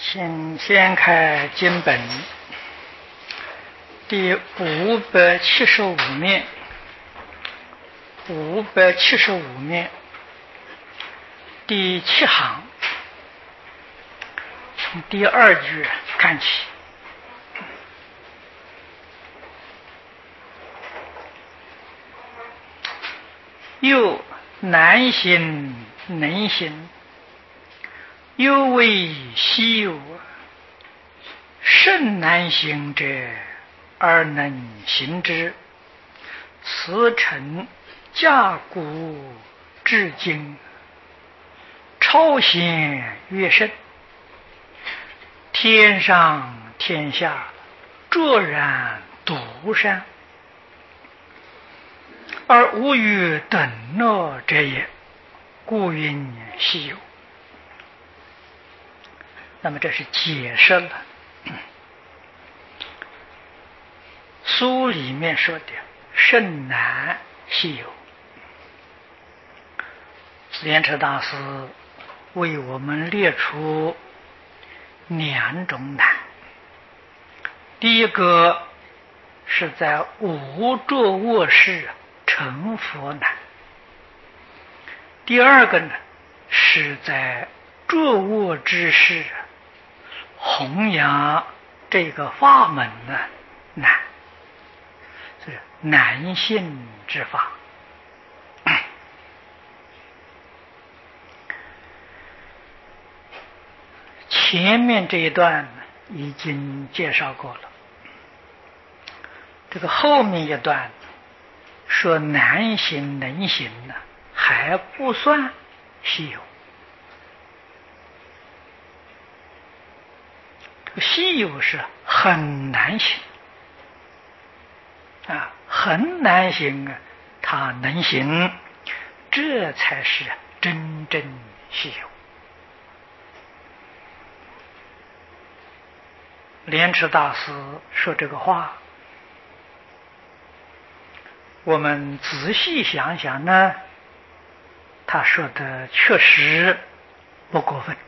请先开经本第575面，575面第7行，从第2句看起。又难行能行，又为稀有，甚难行者而能行之，此诚驾古至今，超显越甚，天上天下卓然独善，而无与等乐者也，故云稀有。那么这是解释了书里面说的甚难稀有。莲池大师为我们列出2种难，第一个是在无着卧室成佛难，第二个呢是在着卧之事弘扬这个法门呢难，是难信之法。前面这一段已经介绍过了，这个后面一段说难行能行呢，还不算稀有。这个稀有是很难行啊，很难行啊，他能行，这才是真正稀有。莲池大师说这个话，我们仔细想想呢，他说的确实不过分。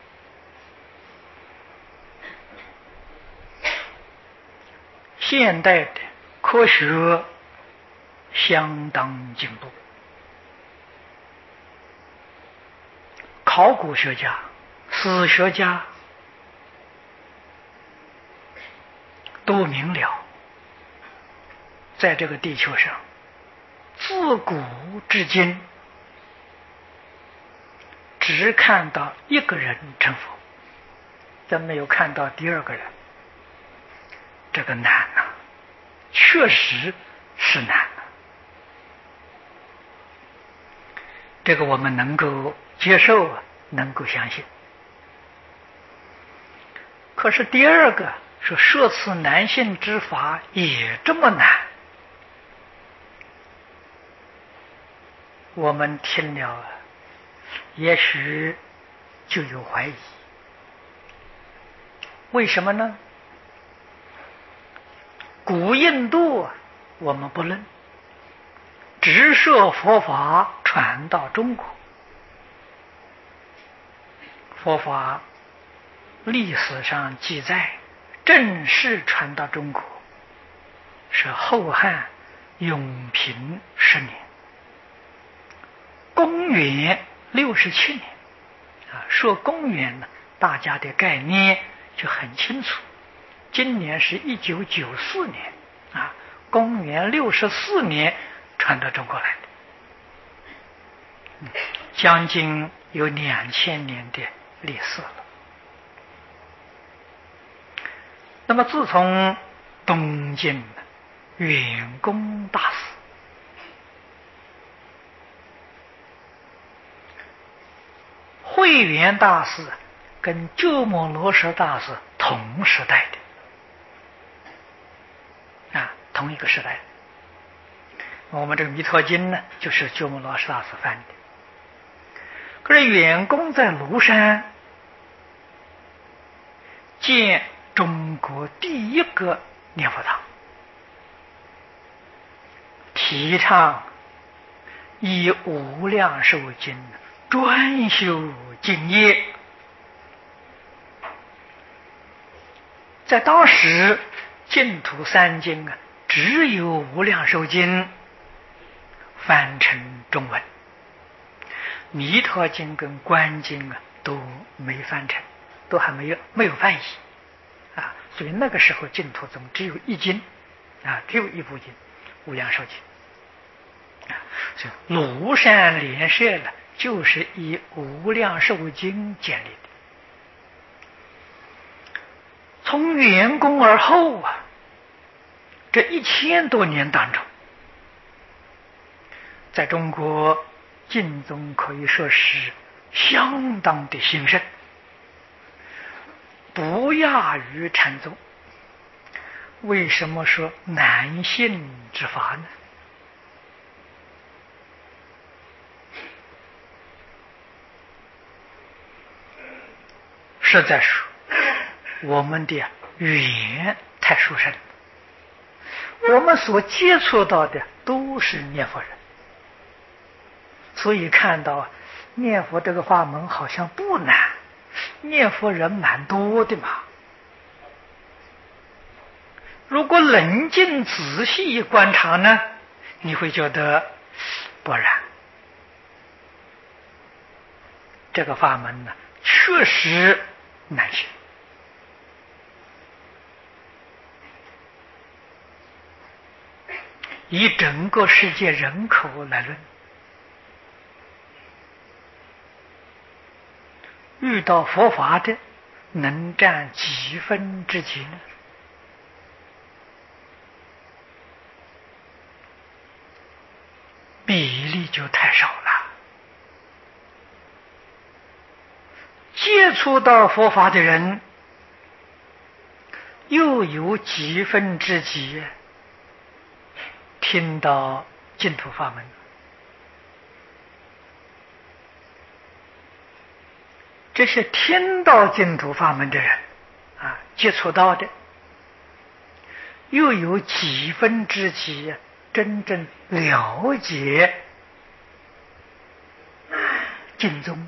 现代的科学相当进步，考古学家、史学家都明了，在这个地球上自古至今只看到一个人成佛，真没有看到第二个人。这个难啊，确实是难啊，这个我们能够接受，能够相信。可是第二个说说此难信之法也这么难，我们听了也许就有怀疑。为什么呢？古印度我们不论，只说佛法传到中国，佛法历史上记载正式传到中国是后汉永平10年，公元67年啊。说公元呢，大家的概念就很清楚。今年是1994年啊，公元64年传到中国来的，将近有2000年的历史了。那么自从东晋圆公大师慧远大师跟鸠摩罗什大师同时代的啊，同一个时代。我们这个《弥陀经》呢，就是鸠摩罗什大师翻的。可是圆公在庐山建中国第一个念佛堂，提倡以无量寿经专修净业， 在当时净土三经啊，只有无量寿经翻成中文，弥陀经跟观经啊都没翻成，都还没有翻译啊，所以那个时候净土宗只有一经啊，只有一部经无量寿经啊，所以庐山莲社呢，就是以无量寿经建立的。从元功而后啊，这1000多年当中，在中国净宗可以说是相当的兴盛，不亚于禅宗。为什么说难信之法呢？实在说，我们的语言太殊胜，我们所接触到的都是念佛人，所以看到念佛这个法门好像不难，念佛人蛮多的嘛。如果冷静仔细观察呢，你会觉得不然，这个法门呢确实难学。以整个世界人口来论，遇到佛法的能占几分之几呢？比例就太少了。接触到佛法的人又有几分之几听到净土法门？这些听到净土法门的人啊，接触到的又有几分之几真正了解净宗？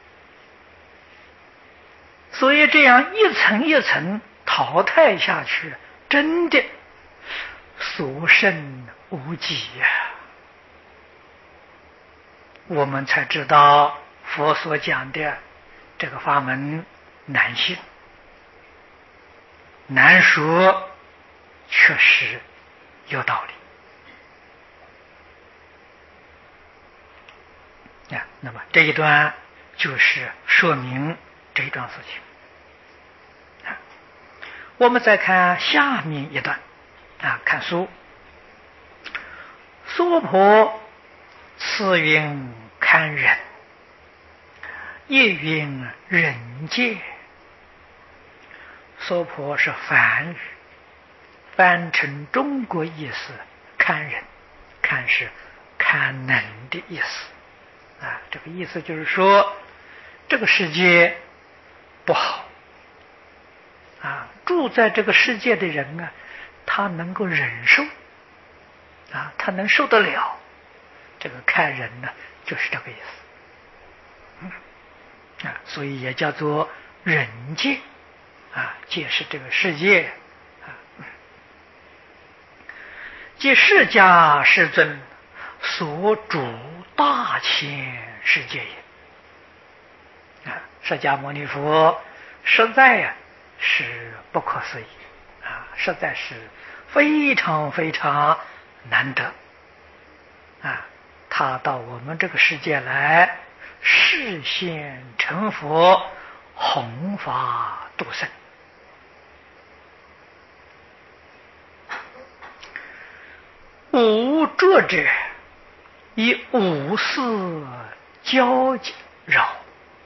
所以这样一层一层淘汰下去，真的所剩无几呀。我们才知道佛所讲的这个法门难信难说，确实有道理啊。那么这一段就是说明这一桩事情。我们再看下面一段啊，看书。娑婆次云堪忍，亦云人界。娑婆是梵语，翻成中国意思堪忍，堪是堪能的意思啊。这个意思就是说，这个世界不好啊，住在这个世界的人啊，他能够忍受啊，他能受得了。这个看人呢，就是这个意思所以也叫做人界啊，界是这个世界啊。即释迦世尊所主大千世界也啊，释迦牟尼佛实在是不可思议啊，实在是非常非常难得啊！他到我们这个世界来，示现成佛，弘法度生。无着者，以五事交扰，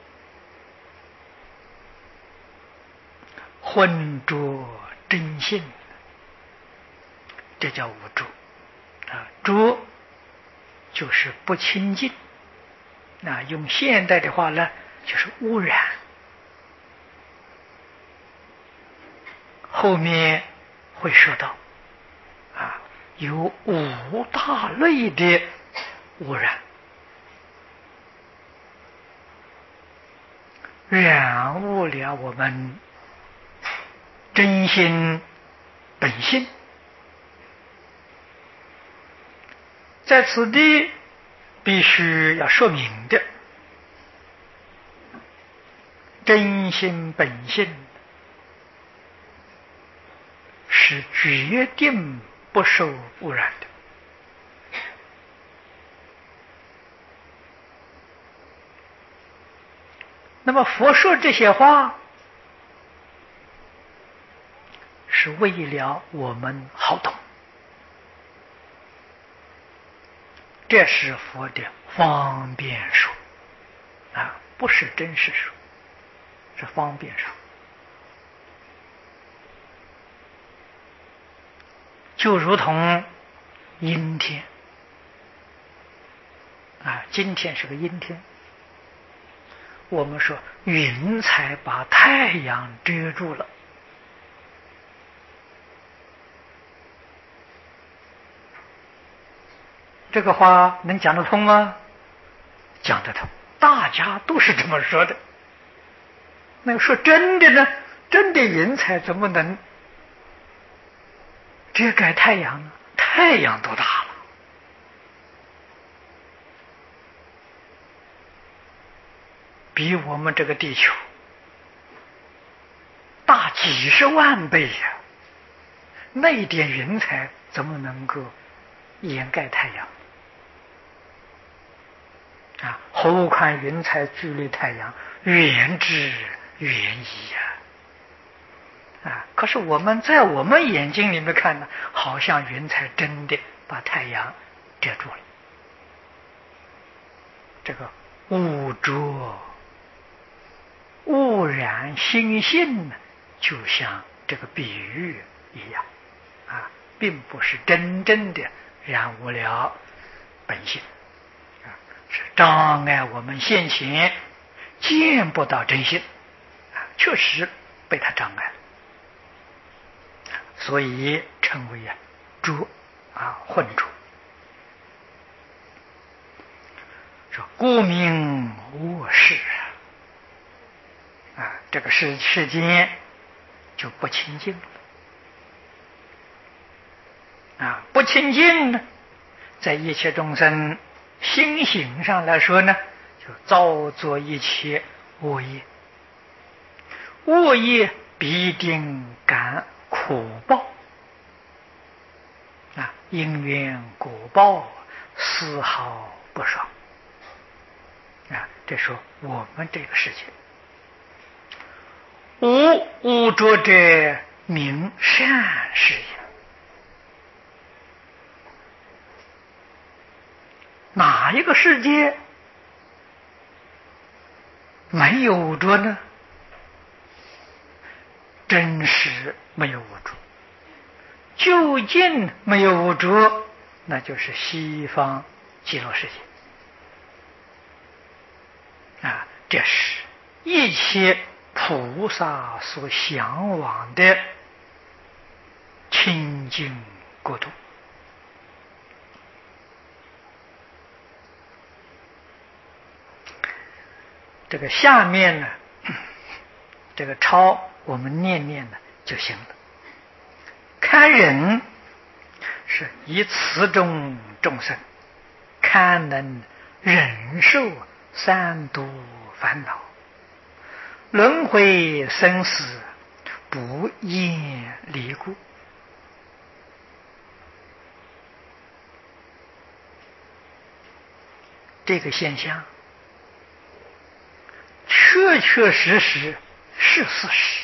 浑浊真性，这叫无着啊。着就是不清净啊，用现代的话呢，就是污染。后面会说到啊，有五大类的污染，染污了我们真心本性。在此地必须要说明的，真心本性是决定不受污染的。那么佛说这些话，是为了我们好懂，这是佛的方便说啊，不是真实说，是方便说。就如同阴天啊，今天是个阴天，我们说云彩把太阳遮住了，这个话能讲得通吗？讲得通，大家都是这么说的。那说真的呢？真的云彩怎么能遮盖太阳呢？太阳多大了？比我们这个地球大几十万倍呀！那一点云彩怎么能够掩盖太阳啊？何况云彩距离太阳远之远矣呀！可是我们在我们眼睛里面看呢，好像云彩真的把太阳遮住了。这个污浊污染心性呢，就像这个比喻一样啊，并不是真正的染污了本性啊，是障碍我们现前见不到真性啊，确实被它障碍了，所以称为浊啊，混浊。说故名恶事啊，这个世间就不清净了啊，不清净呢，在一切众生心行上来说呢，就造作一切恶业，恶业必定感苦报啊，因缘果报丝毫不爽啊。这说我们这个世界，污浊者名善事也。哪一个世界没有污浊呢？真实没有污浊，究竟没有污浊，那就是西方极乐世界啊！这是一切菩萨所向往的清净国度。这个下面呢，这个抄我们念念呢就行了。堪忍是以此种众生，堪能忍受三毒烦恼，轮回生死不厌离故。这个现象确确实实是事实。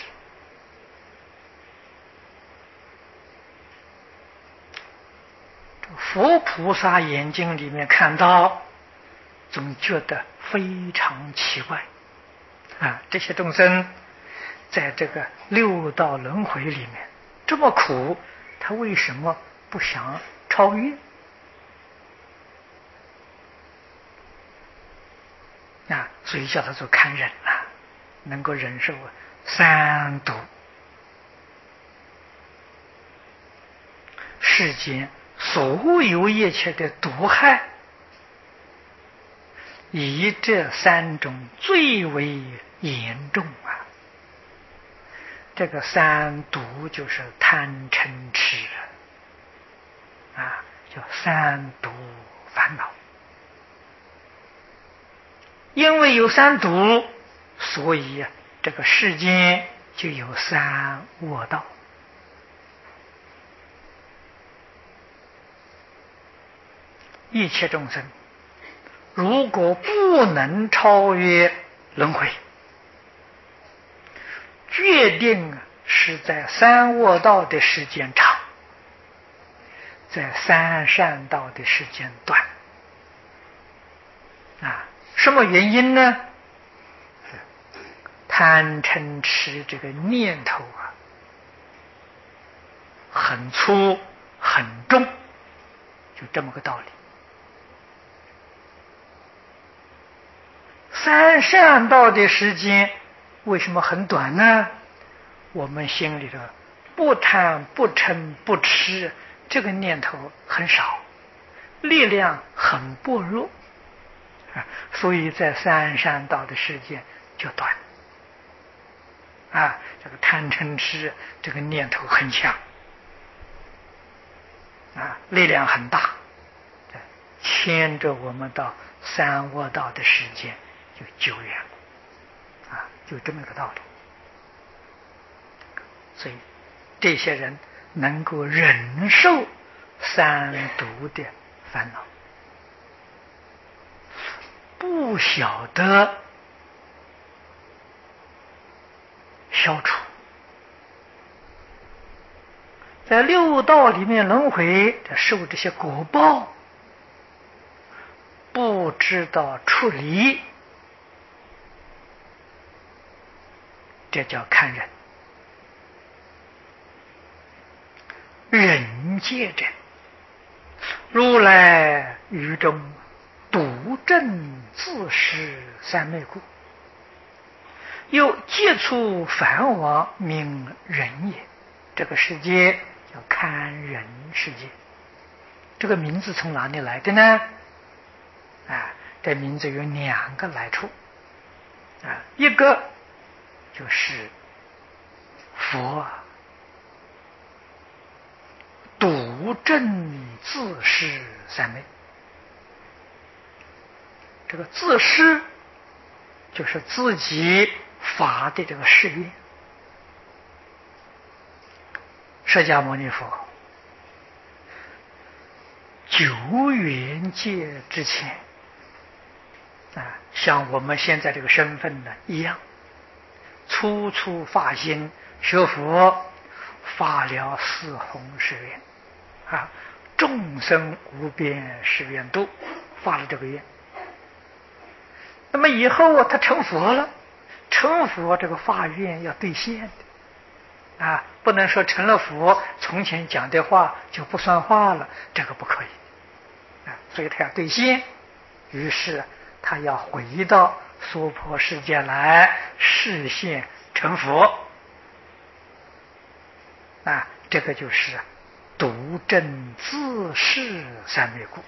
佛菩萨眼睛里面看到，总觉得非常奇怪啊！这些众生在这个六道轮回里面这么苦，他为什么不想超越啊？所以叫他做堪忍啊，能够忍受三毒。世间所有一切的毒害，以这三种最为严重啊！ 这个三毒就是贪嗔痴叫三毒烦恼。因为有三毒，所以这个世间就有三恶道。一切众生如果不能超越轮回，决定是在三恶道的时间长，在三善道的时间短。什么原因呢？贪嗔痴这个念头很粗很重，就这么个道理。三善道的时间为什么很短呢？我们心里头不贪不嗔不痴这个念头很少，力量很薄弱所以在三善道的时间就短这个贪嗔痴这个念头很强力量很大，牵着我们到三恶道的时间就久远了就这么个道理。所以这些人能够忍受三毒的烦恼，不晓得消除，在六道里面轮回受这些果报，不知道处理，这叫看人。人界者，如来于中独证自是三昧故，又接触梵王名人也。这个世界叫堪人世界。这个名字从哪里来的呢？这名字有两个来处一个就是佛独证自是三昧。这个自是就是自己发的这个誓愿。释迦牟尼佛久远界之前像我们现在这个身份呢一样，初发心学佛，发了四弘誓愿众生无边誓愿度，发了这个愿。那么以后他成佛了，成佛这个发愿要兑现的不能说成了佛从前讲的话就不算话了，这个不可以所以他要兑现。于是他要回到娑婆世界来示现成佛这个就是独证自是三昧故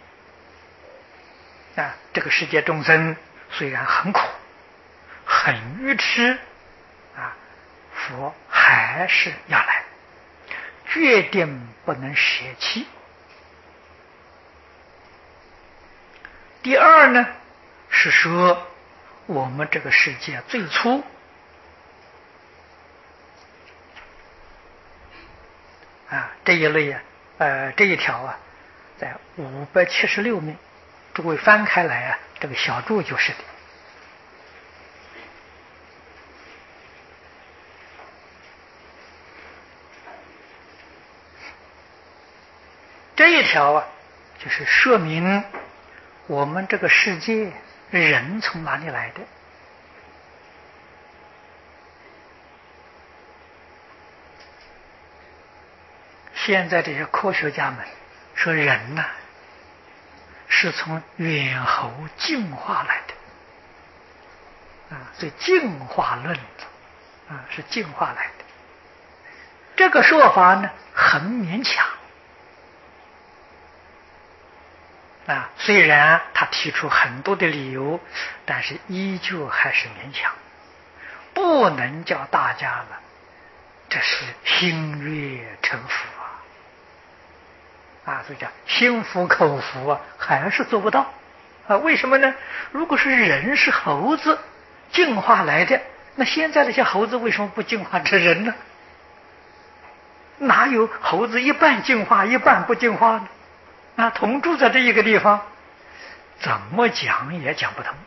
这个世界众生虽然很苦很愚痴佛还是要来，决定不能舍弃。第二呢，是说我们这个世界最初这一类这一条在576面，诸位翻开来这个小注就是的。这一条就是说明我们这个世界人从哪里来的。现在这些科学家们说人是从猿猴进化来的所以进化论是进化来的。这个说法呢很勉强虽然他提出很多的理由，但是依旧还是勉强，不能叫大家这是心悦诚服所以讲心服口服还是做不到为什么呢？如果是人是猴子进化来的，那现在这些猴子为什么不进化成人呢？哪有猴子一半进化一半不进化呢？同住在这一个地方，怎么讲也讲不通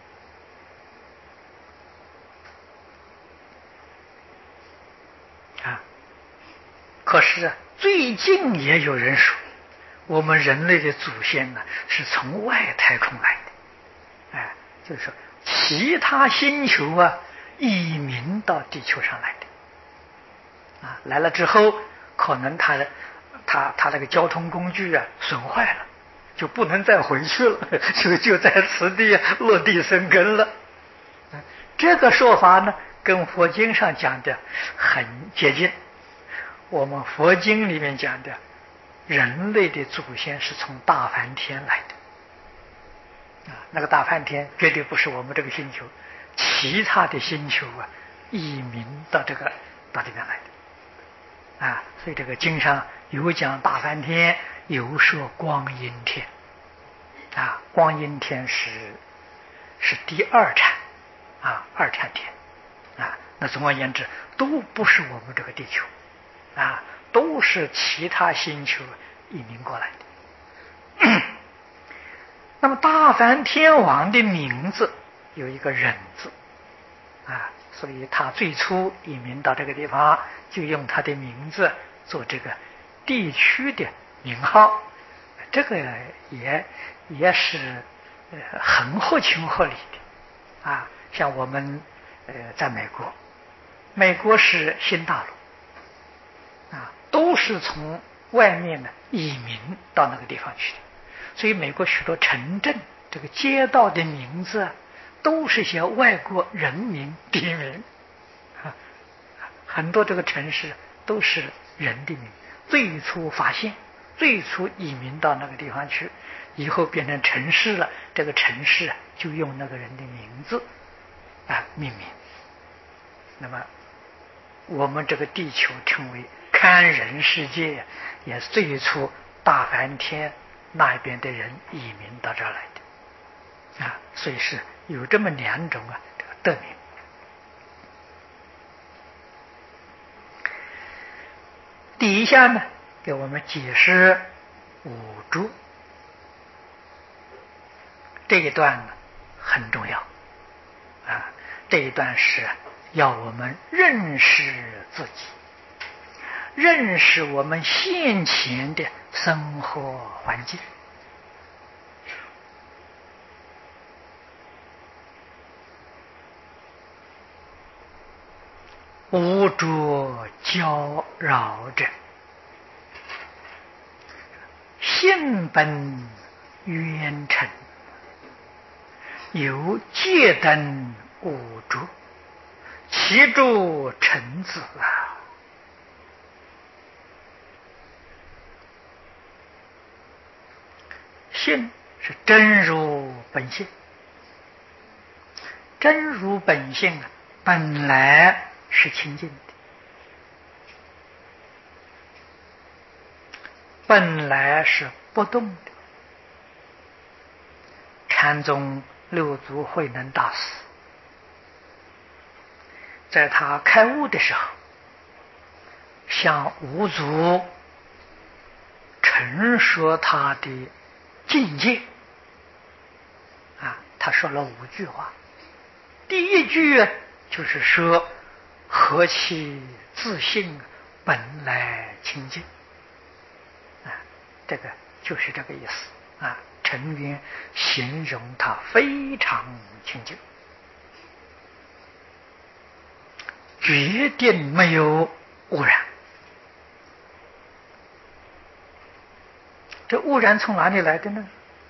可是最近也有人说，我们人类的祖先是从外太空来的，就是说其他星球移民到地球上来的，来了之后，可能他那个交通工具损坏了，就不能再回去了，就在此地落地生根了。这个说法呢，跟佛经上讲的很接近。我们佛经里面讲的，人类的祖先是从大梵天来的，那个大梵天绝对不是我们这个星球，其他的星球移民到这边来的，所以这个经上有讲大梵天，有说光阴天，光阴天是第二禅，二禅天，那总而言之，都不是我们这个地球。都是其他星球移民过来的。那么大梵天王的名字有一个忍字，所以他最初移民到这个地方，就用他的名字做这个地区的名号，这个也是很合情合理的像我们在美国是新大陆。都是从外面移民到那个地方去的，所以美国许多城镇这个街道的名字都是些外国人名地名，很多这个城市都是人的名，最初发现，最初移民到那个地方去，以后变成城市了，这个城市就用那个人的名字命名。那么我们这个地球称为堪人世界，也是最初大梵天那边的人移民到这儿来的所以是有这么两种这个得名。底下呢给我们解释五住，这一段呢很重要这一段是要我们认识自己，认识我们现前的生活环境。无着搅扰者，性本冤沉，有戒灯无着，其诸臣子性是真如本性，真如本性本来是清净的，本来是不动的。禅宗六祖慧能大师在他开悟的时候，向五祖陈说他的境界他说了5句话。第一句就是说何其自性本来清净这个就是这个意思陈云形容他非常清净，决定没有污染。这污染从哪里来的呢？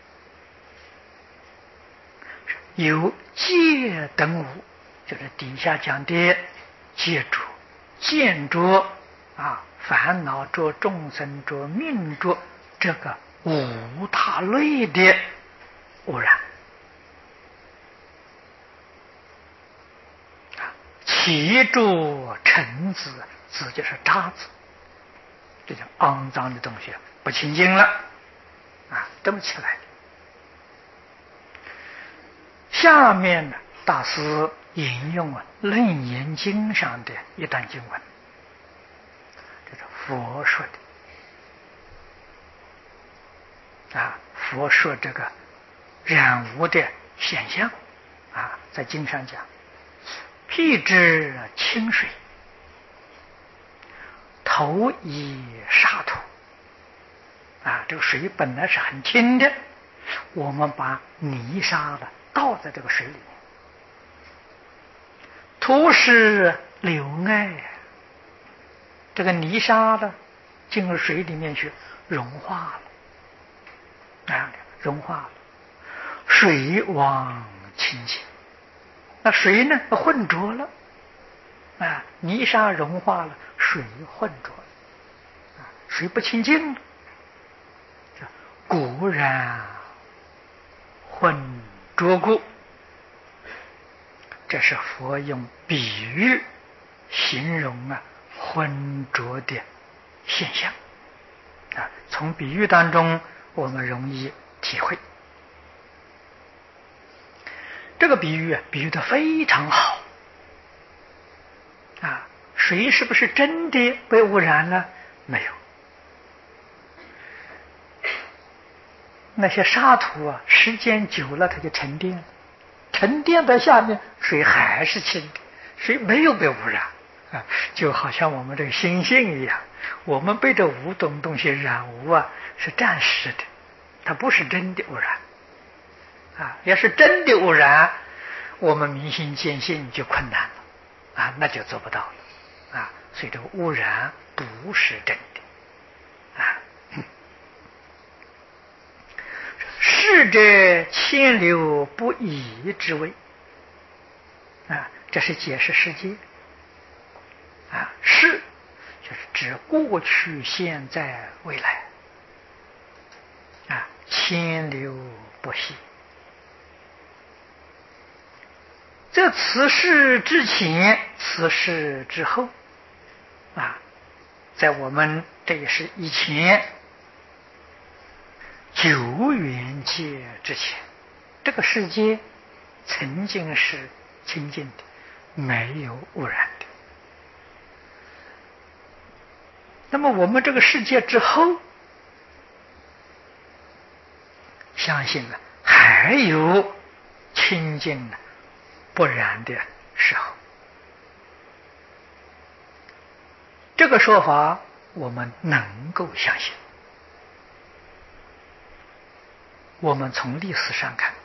有戒等无，就是底下讲的戒着、见着烦恼着、众生着、命着，这个五大类的污染。 习住尘子，子就是渣子，这叫肮脏的东西不清净了啊，这么起来的。下面呢，大师引用楞严经上的一段经文，这是佛说的啊，佛说这个染污的现象啊，在经上讲，辟之清水，投以沙土啊，这个水本来是很清的，我们把泥沙了倒在这个水里面，土是流爱，这个泥沙呢进入水里面去融化了啊，融化了，水往清净。那水呢混浊了啊，泥沙融化了，水混浊了啊，水不清净了，故然混浊故。这是佛用比喻形容浑浊的现象啊，从比喻当中我们容易体会。这个比喻比喻得非常好啊！水是不是真的被污染了？没有。那些沙土啊，时间久了它就沉淀了，沉淀在下面，水还是清的，水没有被污染啊！就好像我们这个心性一样，我们被这五种东西染污啊，是暂时的，它不是真的污染。啊，要是真的污染，我们明心见性就困难了啊，那就做不到了啊。所以这个污染不是真的啊。是者千流不已之谓啊，这是解释世界啊。是就是指过去、现在、未来啊，千流不息。这此事之前，此事之后啊，在我们这一世以前，久远界之前，这个世界曾经是清净的，没有污染的。那么我们这个世界之后，相信呢还有清净的不染的时候，这个说法我们能够相信。我们从历史上看，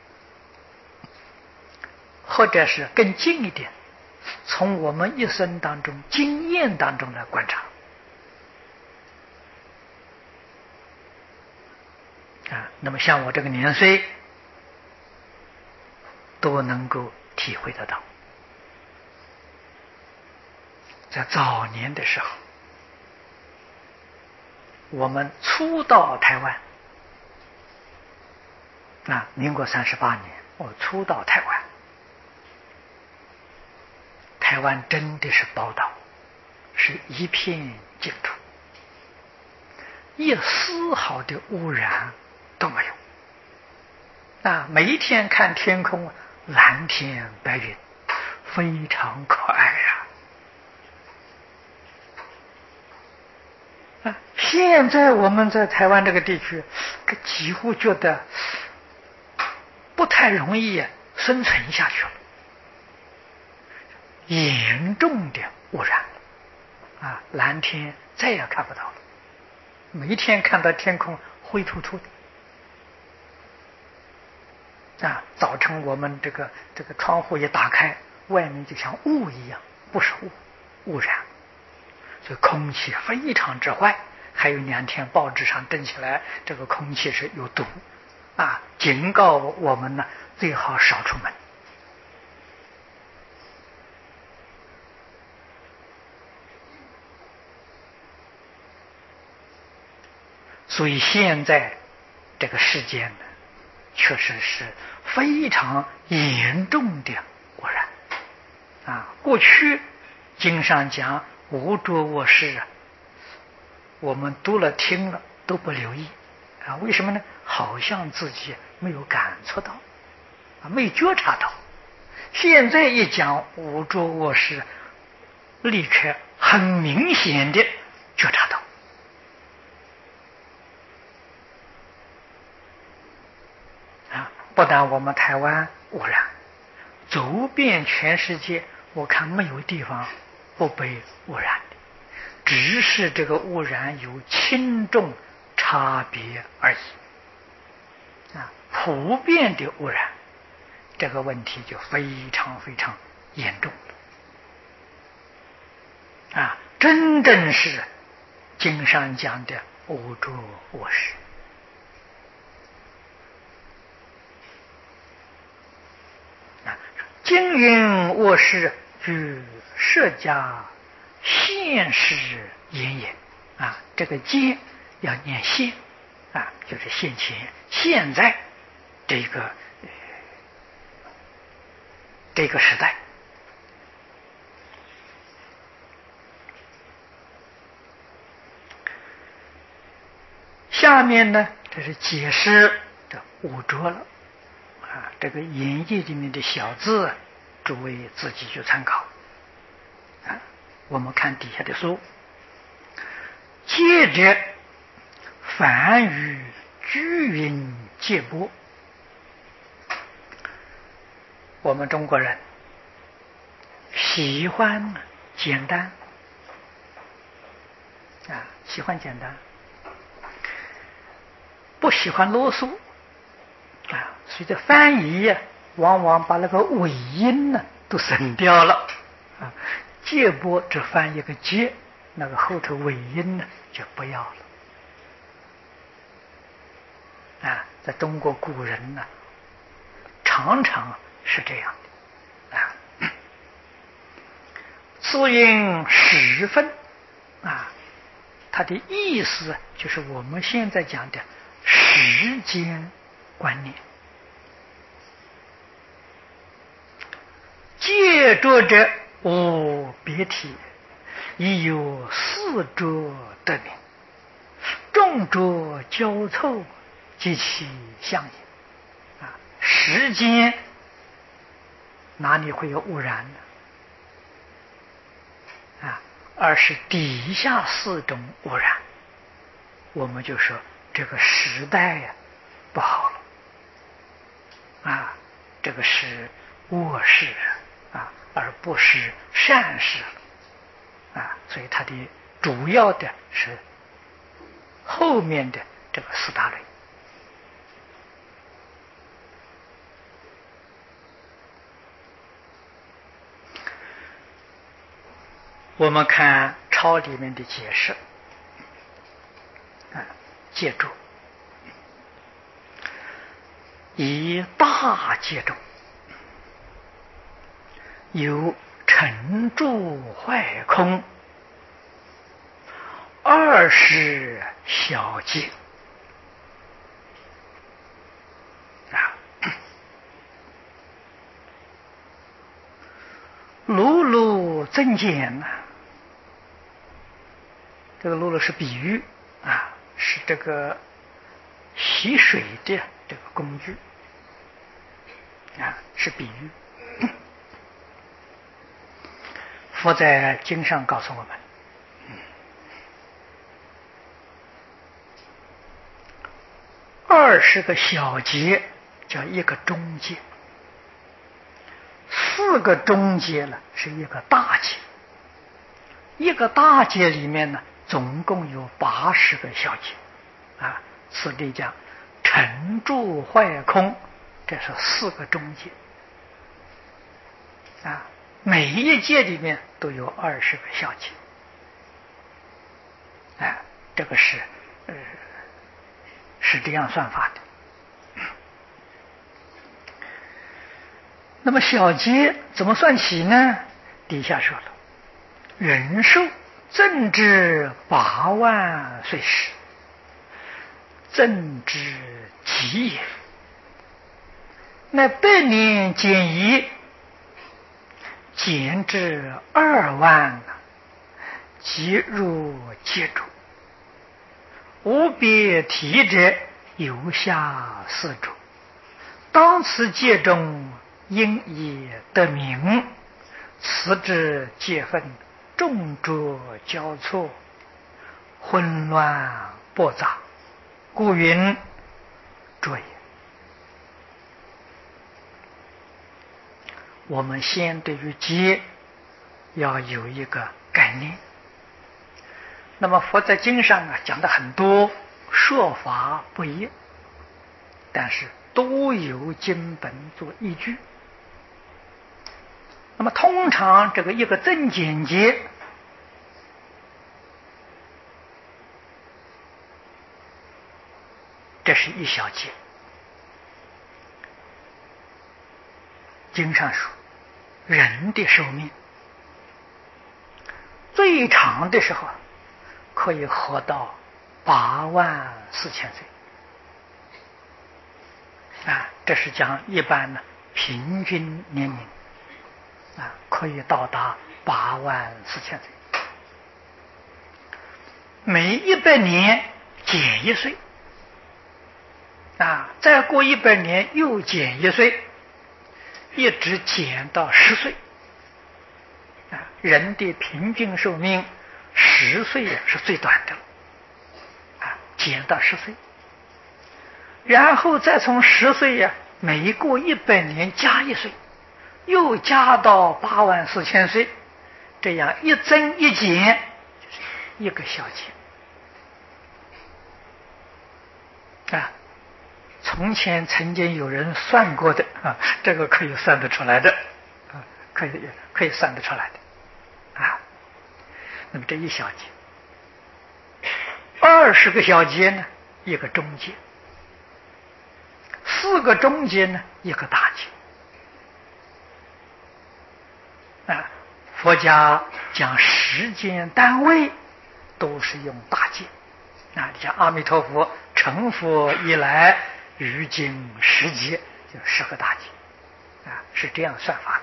或者是更近一点，从我们一生当中经验当中来观察啊，那么像我这个年岁都能够体会得到。在早年的时候，我们初到台湾啊，民国38年，我初到台湾，台湾真的是宝岛，是一片净土，一丝毫的污染都没有啊！每一天看天空，蓝天白云，非常可爱啊！现在我们在台湾这个地区，几乎觉得不太容易生存下去了，严重的污染啊，蓝天再也看不到了，每一天看到天空灰秃秃的啊，早晨我们这个窗户一打开，外面就像雾一样，不是污染，所以空气非常之坏。还有2天报纸上登起来，这个空气是有毒啊，警告我们呢，最好少出门。所以现在这个世界呢，确实是非常严重的污染过去经上讲无着卧室我们读了听了都不留意为什么呢？好像自己没有感触到没觉察到。现在一讲无着卧室，立刻很明显的觉察到不但我们台湾污染，走遍全世界，我看没有地方不被污染的，只是这个污染有轻重差别而已普遍的污染，这个问题就非常非常严重了真正是经上讲的无着卧室经云卧室与舍家现世言也这个见要念现就是现前现在这个时代。下面呢，这是解释的五着了这个演义里面的小字诸位自己去参考我们看底下的书，接着梵语居云戒钵。我们中国人喜欢简单喜欢简单，不喜欢啰嗦所以这翻译往往把那个尾音呢都省掉了戒钵只翻一个戒，那个后头尾音呢就不要了在中国古人呢常常是这样的此云十分它的意思就是我们现在讲的时间观念。戒着者无别体，亦有四着得名，众着交凑，及其相也时间哪里会有污染呢而是底下四种污染，我们就说这个时代不好了这个是恶事而不是善事所以它的主要的是后面的这个四大类。我们看抄里面的解释戒住以大戒中有沉住坏空20小戒碌碌增减这个碌碌是比喻是这个洗水的这个工具是比喻。佛在经上告诉我们20个小节叫一个中节，4个中节呢是一个大节，一个大节里面呢总共有80个小节此地讲沉住坏空，这是4个中节每一节里面都有20个小节这个是这样算法的。那么小节怎么算起呢？底下说了，人寿正至8万岁时，正之极也。那100年减一， 减至2万，即入戒主。无别体者，有下四主。当此戒中，因也得名。此之戒分，众浊交错，混乱驳杂，故云浊也。我们先对于戒要有一个概念。那么佛在经上讲的很多，说法不一，但是都有经本做依据。那么通常这个一个增减戒，这是一小节。经上说，人的寿命最长的时候可以活到84000岁这是讲一般的平均年龄可以到达84000岁。每100年减1岁再过100年又减1岁，一直减到10岁人的平均寿命10岁是最短的了减到10岁，然后再从10岁每过100年加1岁，又加到84000岁，这样一增一减就是一个小节从前曾经有人算过的这个可以算得出来的可以算得出来的那么这一小节，20个小节呢，一个中节，4个中节呢，一个大节佛家讲时间单位都是用大节你像阿弥陀佛成佛以来于今10劫，就10个大节是这样算法的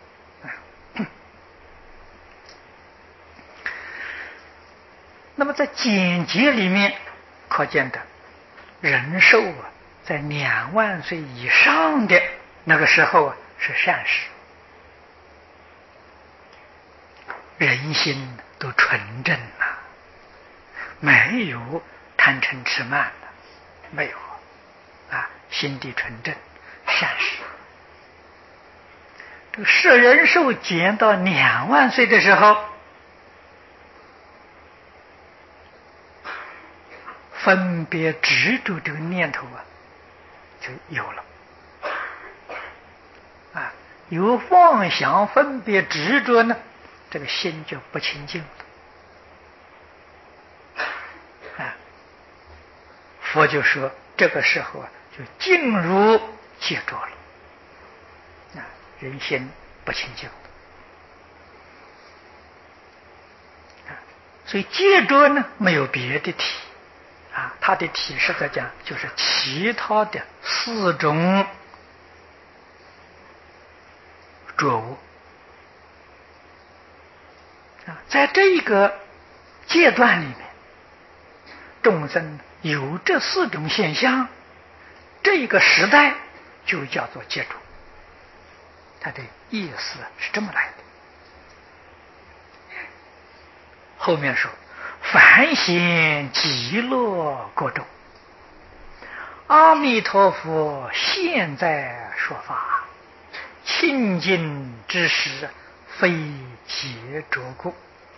那么在减节里面可见的人寿在2万岁以上的那个时候是善事，人心都纯正没有贪嗔痴慢没有心地纯正善事。这个摄人寿减到2万岁的时候，分别执着这个念头就有了有妄想分别执着呢，这个心就不清净了佛就说这个时候就进入戒着了人心不清净所以戒着呢没有别的体它的体是在讲就是其他的4种着物在这个阶段里面，众生有这4种现象，这个时代就叫做戒着。它的意思是这么来的。后面说凡显极乐国中，阿弥陀佛现在说法，清净之时，非戒着故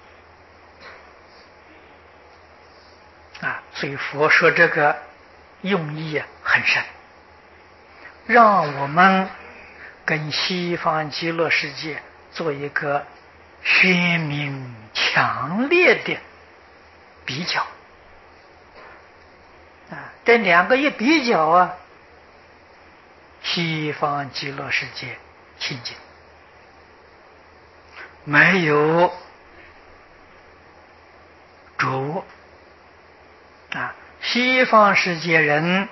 所以佛说这个用意很深，让我们跟西方极乐世界做一个鲜明强烈的比较这2个一比较西方极乐世界清净，没有着物西方世界人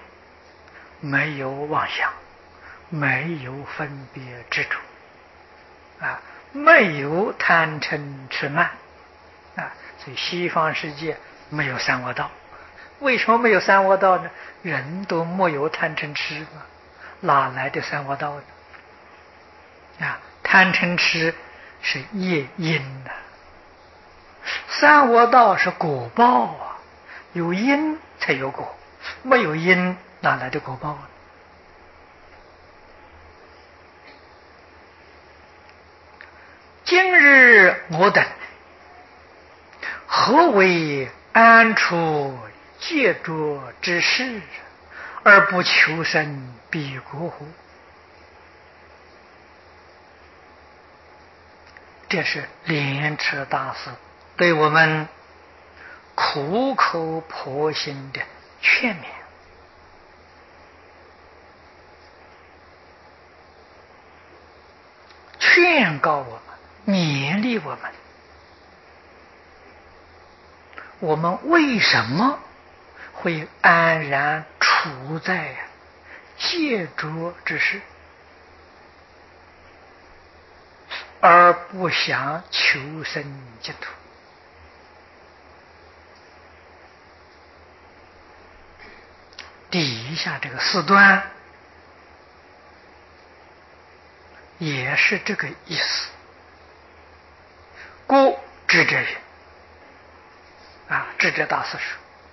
没有妄想，没有分别执着没有贪嗔痴慢啊，所以西方世界没有三恶道。为什么没有三恶道呢？人都没有贪嗔痴嘛，哪来的三恶道呢？啊，贪嗔痴是业因呐，三恶道是果报啊，有因才有果，没有因哪来的果报呢？今日我等何为安处戒着之事，而不求生彼国乎？这是莲池大师对我们苦口婆心的劝勉。劝告我们，勉励我们，我们为什么会安然处在戒着之事，而不想求生净土？底下这个四段也是这个意思。故智者云啊，智者大师说，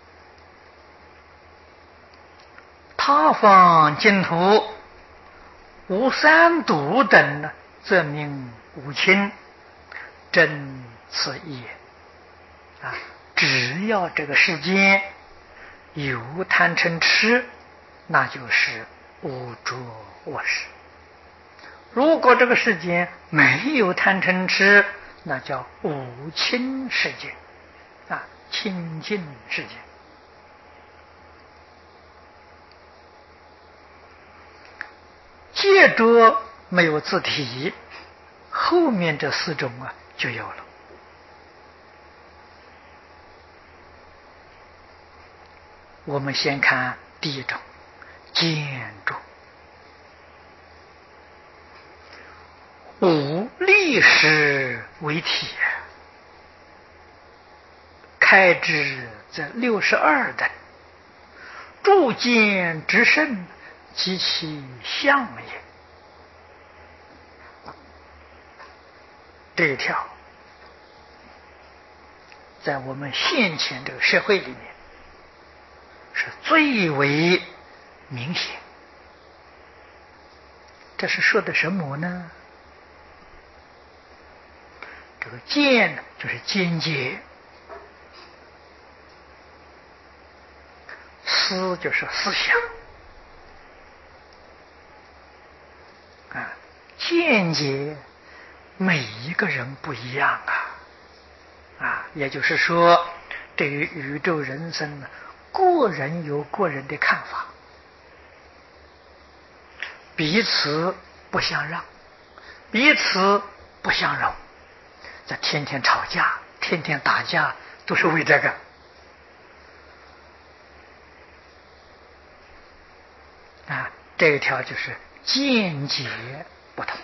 他方净土无三毒等呢，则名无亲，真此意啊。只要这个世间有贪嗔痴，那就是无着我识；如果这个世间没有贪嗔痴，那叫无亲世界啊，清净世界。戒着没有自体，后面这四种啊就有了。我们先看第一种，见着。无历史为体，开之则62等，诸见之甚，及其相也。这一条在我们现前这个社会里面是最为明显。这是说的什么呢？这个见就是见解，思就是思想啊，见解每一个人不一样啊，也就是说，对于宇宙人生呢，个人有个人的看法，彼此不相让，彼此不相容，这天天吵架，天天打架，都是为这个。啊，这一条就是见解不同。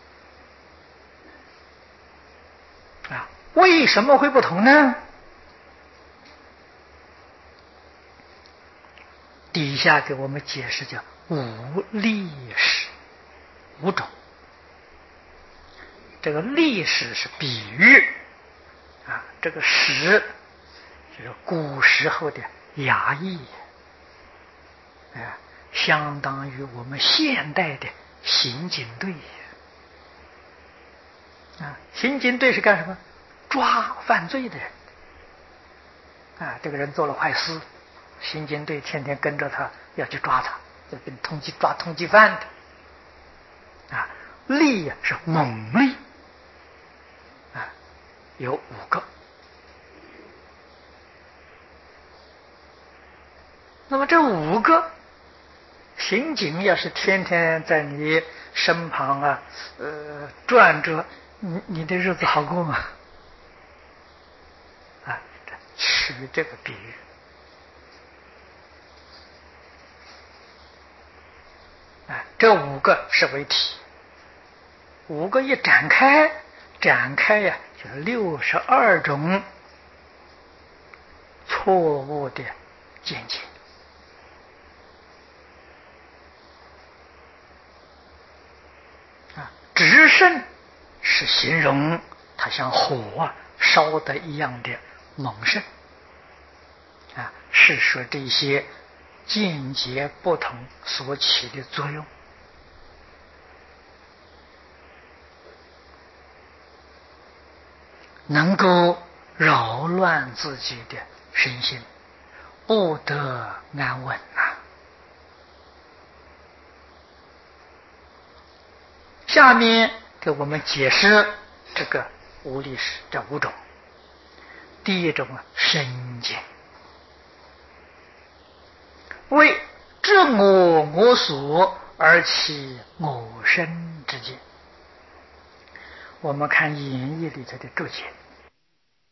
啊，为什么会不同呢？底下给我们解释叫无历史，五种。这个历史是比喻啊，这个史就是古时候的衙役啊，相当于我们现代的刑警队啊。刑警队是干什么？抓犯罪的人啊。这个人做了坏事，刑警队天天跟着他，要去抓他，就跟抓通缉犯的啊。吏是猛吏啊，有5个。那么这5个刑警要是天天在你身旁啊，转着，你的日子好过吗？啊，取这个比喻啊，这5个是为体，5个一展开展开呀，就是62种错误的见解。直胜是形容它像火烧的一样的猛盛，是说这些见解不同所起的作用。能够扰乱自己的身心，不得安稳啊。下面给我们解释这个无力识这5种。第一种身见，为知我所而起我身之见。我们看演义里头的注解，